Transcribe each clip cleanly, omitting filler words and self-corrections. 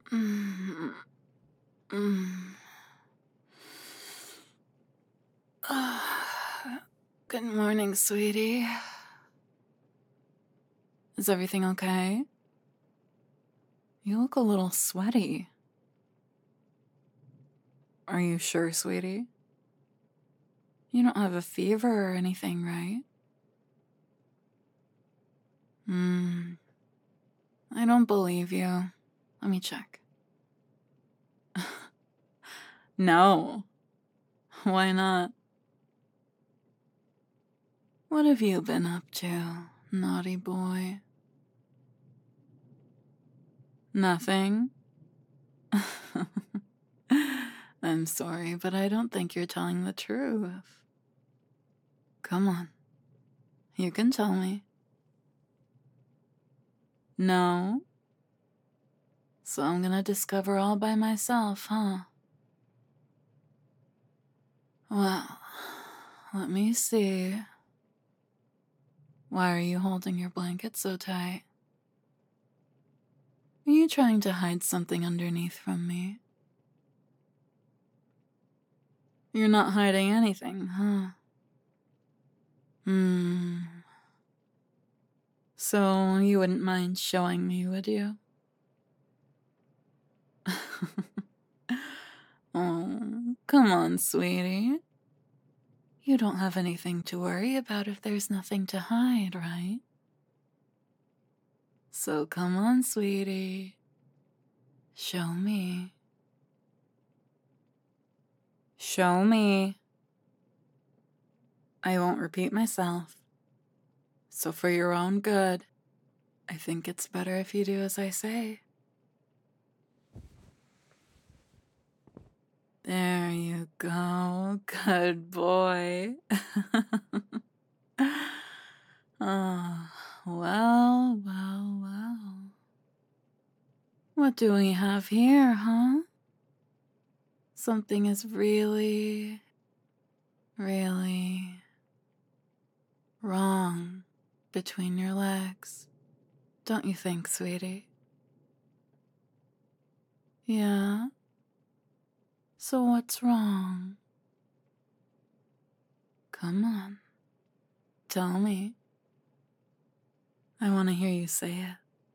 Mm, mm. Good morning, sweetie. Is everything okay? You look a little sweaty. Are you sure, sweetie? You don't have a fever or anything, right? I don't believe you. Let me check. No. Why not? What have you been up to, naughty boy? Nothing? I'm sorry, but I don't think you're telling the truth. Come on. You can tell me. No? So I'm gonna discover all by myself, huh? Well, let me see. Why are you holding your blanket so tight? Are you trying to hide something underneath from me? You're not hiding anything, huh? So you wouldn't mind showing me, would you? Oh, come on, sweetie. You don't have anything to worry about if there's nothing to hide, right? So come on, sweetie. Show me. Show me. I won't repeat myself. So for your own good, I think it's better if you do as I say. There you go. Good boy. Oh, well, well, well. What do we have here, huh? Something is really, really wrong between your legs. Don't you think, sweetie? Yeah? So what's wrong? Come on. Tell me. I want to hear you say it.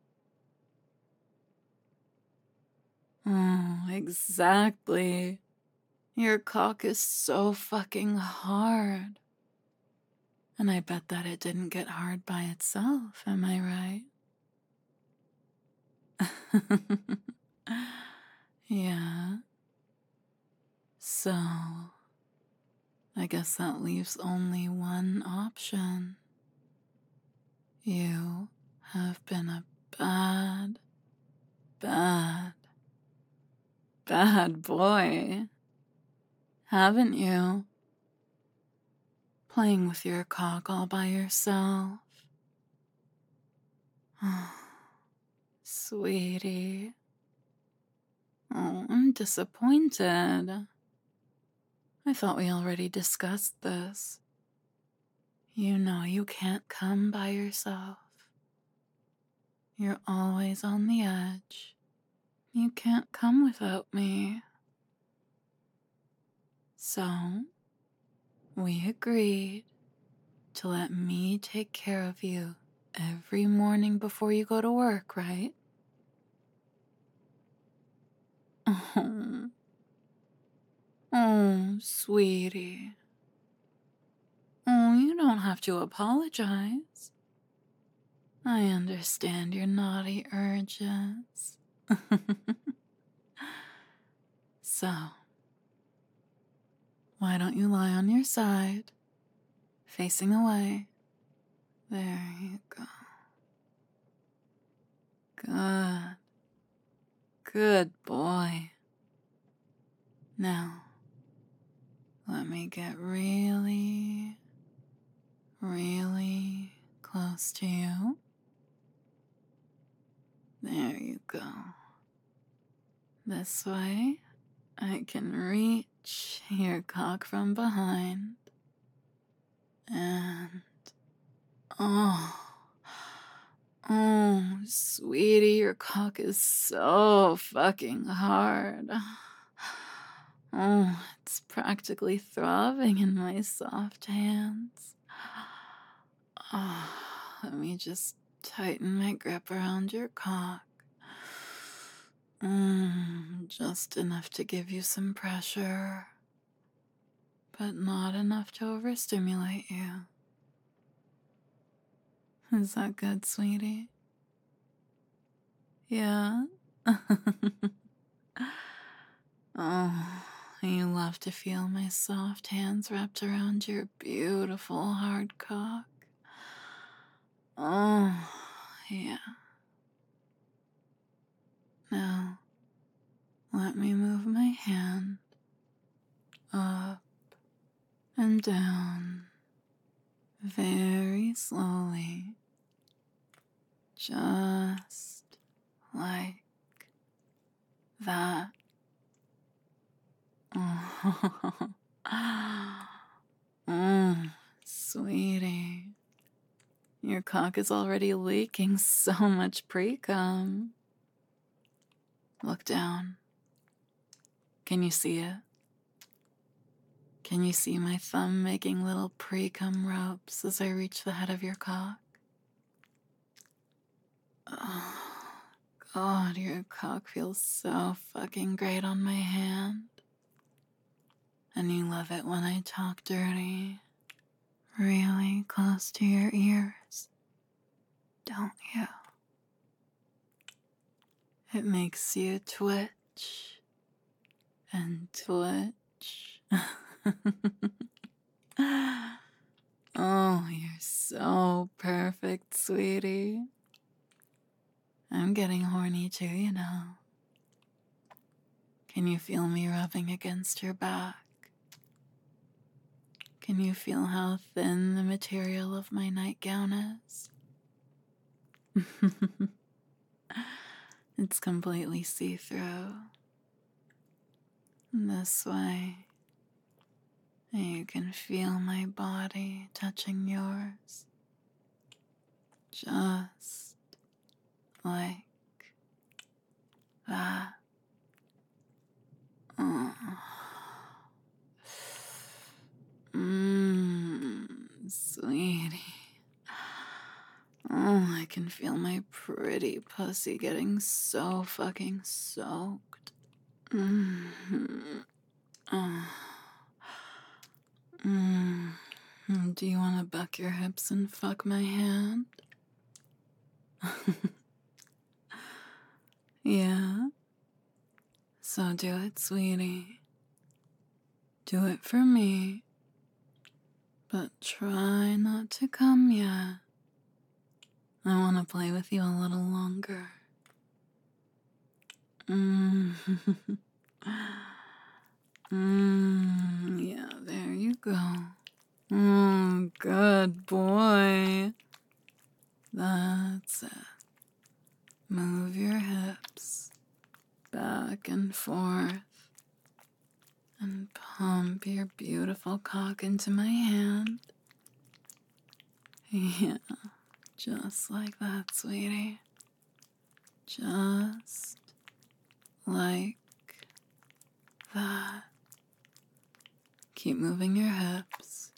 Oh, exactly. Your cock is so fucking hard. And I bet that it didn't get hard by itself, am I right? Yeah. So, I guess that leaves only one option. You have been a bad, bad, bad boy, haven't you? Playing with your cock all by yourself. Sweetie. Oh, I'm disappointed. I thought we already discussed this. You know you can't come by yourself. You're always on the edge. You can't come without me. So, we agreed to let me take care of you every morning before you go to work, right? Oh, oh, sweetie. Oh, you don't have to apologize. I understand your naughty urges. So, why don't you lie on your side, facing away? There you go. Good. Good boy. Now, let me get really, really close to you. There you go. This way, I can reach your cock from behind. And, oh, Oh, sweetie, your cock is so fucking hard. Oh, it's practically throbbing in my soft hands. Oh, let me just tighten my grip around your cock. Just enough to give you some pressure, but not enough to overstimulate you. Is that good, sweetie? Yeah? Oh, you love to feel my soft hands wrapped around your beautiful hard cock. Oh, yeah. Now, let me move my hand up and down very slowly, just like that. Oh, sweetie. Your cock is already leaking so much pre-cum. Look down. Can you see it? Can you see my thumb making little pre-cum ropes as I reach the head of your cock? Oh, God, your cock feels so fucking great on my hand. And you love it when I talk dirty, really close to your ears, don't you? It makes you twitch and twitch. Oh, you're so perfect, sweetie. I'm getting horny too, you know. Can you feel me rubbing against your back? Can you feel how thin the material of my nightgown is? It's completely see-through. This way, you can feel my body touching yours. Just like that. Oh. Sweetie. Oh, I can feel my pretty pussy getting so fucking soaked. Oh. Do you want to buck your hips and fuck my hand? Yeah? So do it, sweetie. Do it for me. But try not to come yet. I want to play with you a little longer. Yeah, there you go. Oh, good boy. That's it. Move your hips back and forth and pump your beautiful cock into my hand. Yeah, just like that, sweetie. Just like that. Keep moving your hips.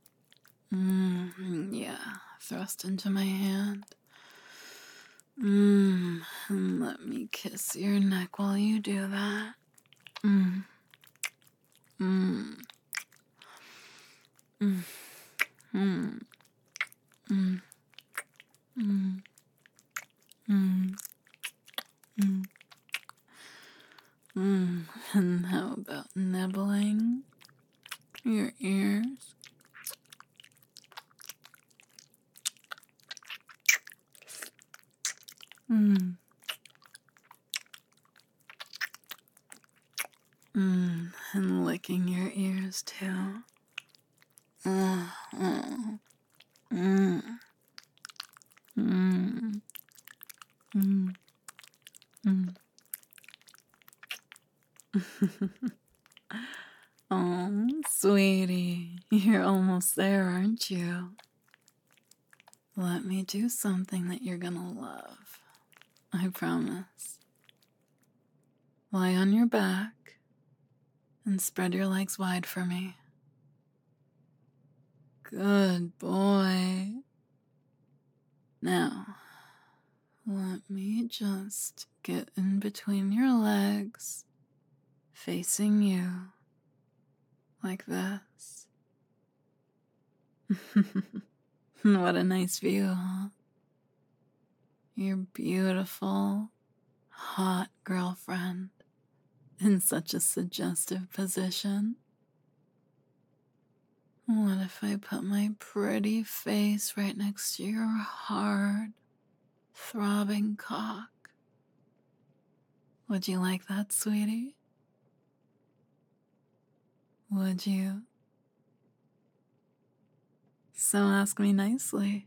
Yeah, thrust into my hand. And let me kiss your neck while you do that. Mm. Mm. Mm. Mm. Mm. Mm. Mm. Mm. And how about nibbling your ears? Mm. And licking your ears too. Mm. Mm. Mm. Mm. Mm. Mm. Oh, sweetie, you're almost there, aren't you? Let me do something that you're gonna love. I promise. Lie on your back and spread your legs wide for me. Good boy. Now, let me just get in between your legs, facing you, like this. What a nice view, huh? Your beautiful, hot girlfriend in such a suggestive position. What if I put my pretty face right next to your hard, throbbing cock? Would you like that, sweetie? Would you? So ask me nicely.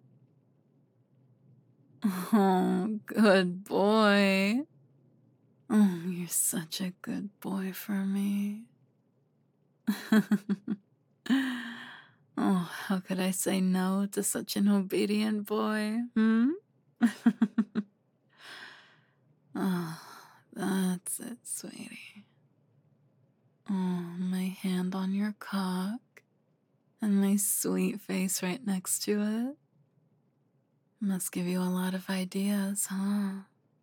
Oh, good boy. Oh, you're such a good boy for me. Oh, how could I say no to such an obedient boy, Oh, that's it, sweetie. Oh, my hand on your cock and my sweet face right next to it. Must give you a lot of ideas, huh?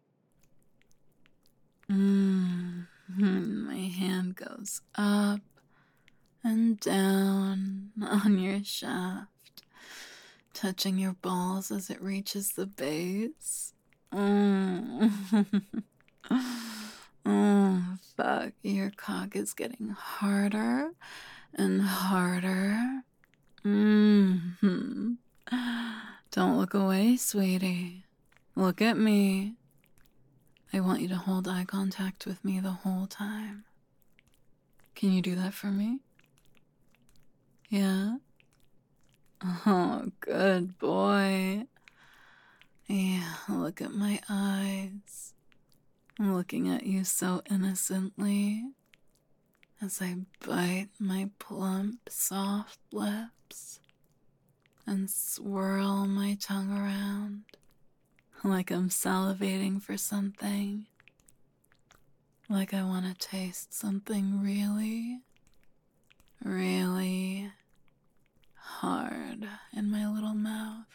My hand goes up and down on your shaft, touching your balls as it reaches the base. Oh, fuck, your cock is getting harder and harder. Don't look away, sweetie. Look at me. I want you to hold eye contact with me the whole time. Can you do that for me? Yeah? Oh, good boy. Yeah, look at my eyes. I'm looking at you so innocently as I bite my plump, soft lips and swirl my tongue around like I'm salivating for something, like I want to taste something really, really hard in my little mouth.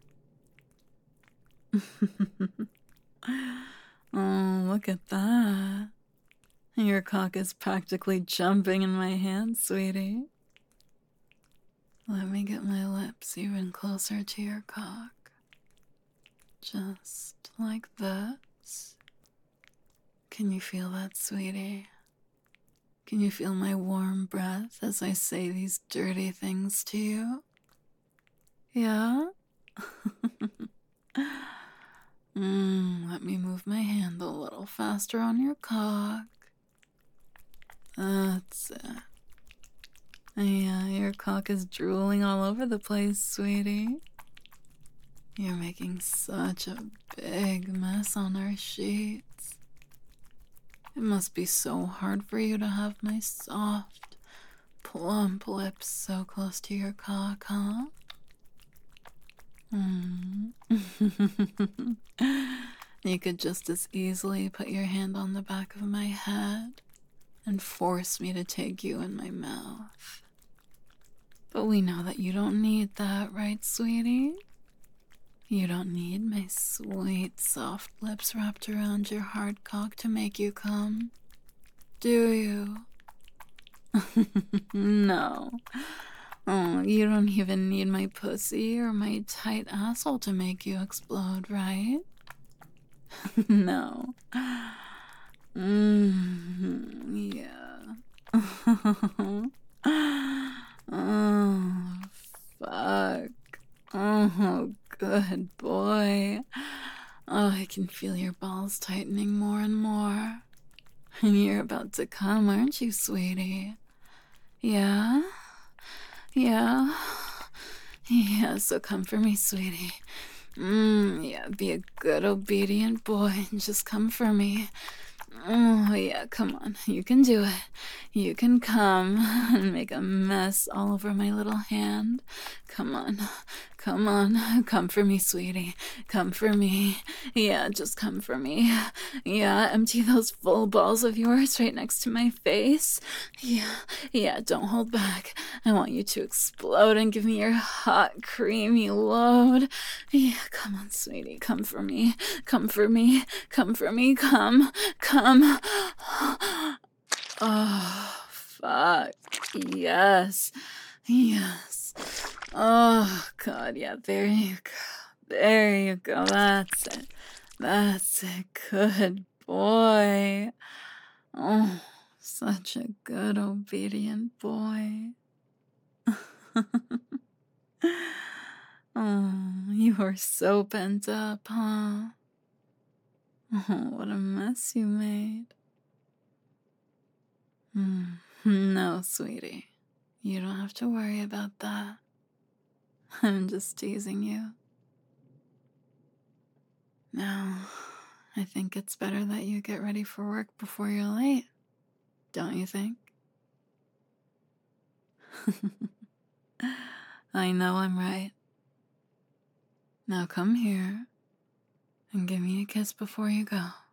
Oh, look at that. Your cock is practically jumping in my hand, sweetie. Let me get my lips even closer to your cock. Just like this. Can you feel that, sweetie? Can you feel my warm breath as I say these dirty things to you? Yeah? Let me move my hand a little faster on your cock. That's it. Yeah, your cock is drooling all over the place, sweetie. You're making such a big mess on our sheets. It must be so hard for you to have my soft, plump lips so close to your cock, huh? You could just as easily put your hand on the back of my head and force me to take you in my mouth. But we know that you don't need that, right, sweetie? You don't need my sweet, soft lips wrapped around your hard cock to make you come, do you? No. Oh, you don't even need my pussy or my tight asshole to make you explode, right? No. Yeah. Oh, fuck. Oh, good boy. Oh, I can feel your balls tightening more and more. And you're about to come, aren't you, sweetie? Yeah? Yeah? Yeah, so come for me, sweetie. Yeah, be a good, obedient boy and just come for me. Oh, yeah, come on. You can do it. You can come and make a mess all over my little hand. Come on. Come on, come for me, sweetie. Come for me. Yeah, just come for me. Yeah, empty those full balls of yours right next to my face. Yeah, don't hold back. I want you to explode and give me your hot, creamy load. Yeah, come on, sweetie. Come for me. Come for me. Come for me. Come. Oh, fuck. Yes. Yes. Oh, God, yeah, there you go. There you go. That's it. That's it. Good boy. Oh, such a good, obedient boy. Oh, you were so pent up, huh? Oh, what a mess you made. No, sweetie. You don't have to worry about that. I'm just teasing you. Now, I think it's better that you get ready for work before you're late. Don't you think? I know I'm right. Now come here and give me a kiss before you go.